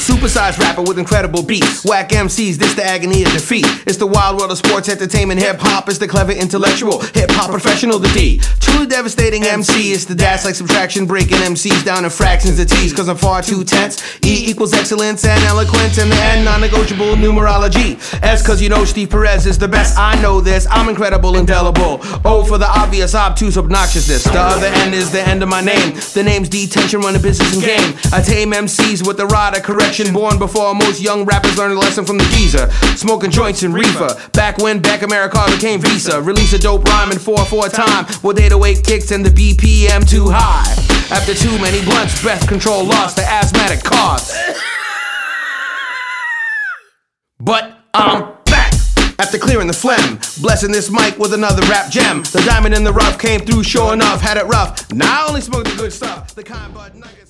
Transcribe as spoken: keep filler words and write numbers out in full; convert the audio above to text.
supersized rapper with incredible beats. Whack M Cs, this the agony of defeat. It's the wild world of sports, entertainment, hip-hop. It's the clever intellectual, hip-hop professional, the D. Truly devastating M C. It's the dash like subtraction, breaking M Cs down in fractions of T's. Cause I'm far too tense. E equals excellence and eloquence, and the N non-negotiable numerology. S cause you know Steve Perez is the best. I know this, I'm incredible, indelible. O for the obvious, obtuse obnoxiousness. The other N is the end of my name. The name's detention, running business and game. I tame M Cs with the rod of correction. Born before most young rappers learned a lesson from the geezer. Smoking joints and reefer. Back when Back America became Visa. Release a dope rhyme in four four time. With eight oh eight kicks and the B P M too high. After too many blunts, breath control lost the asthmatic cough. But I'm back after clearing the phlegm, blessing this mic with another rap gem. The diamond in the rough came through sure enough, had it rough. Now I only smoke the good stuff, the kind bud nuggets.